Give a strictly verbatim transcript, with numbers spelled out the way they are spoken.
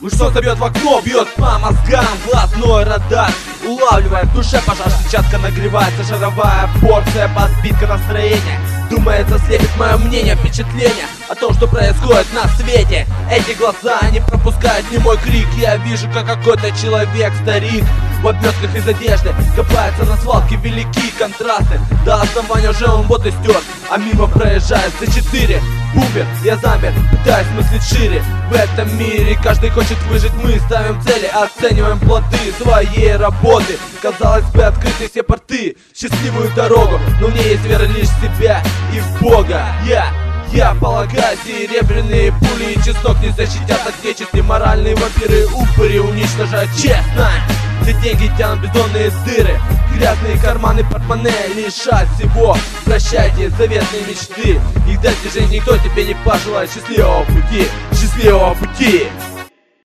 Что-то бьет в окно, бьет по мозгам, глазной радар улавливает, в душе пожар, сетчатка нагревается, шаровая порция, подпитка настроения. Думается, слепит мое мнение, впечатление о том, что происходит на свете. Эти глаза не пропускают ни мой крик. Я вижу, как какой-то человек, старик, в обметках из одежды копается на свалке, велики контрасты. До основания уже он вот и стер, а мимо проезжает цэ четыре. Бумер, я замер, пытаюсь мыслить шире. В этом мире каждый хочет выжить. Мы ставим цели, оцениваем плоды своей работы. Казалось бы, открыты все порты, счастливую дорогу, но в ней есть вера лишь в себя и в Бога. Я Я полагаю, серебряные пули и чеснок не защитят от нечисти. Моральные вампиры упыри уничтожают честно. Все деньги тянут бездонные дыры, грязные карманы портмоне лишат всего. Прощайте заветные мечты, их достижений никто тебе не пожелает. Счастливого пути, счастливого пути.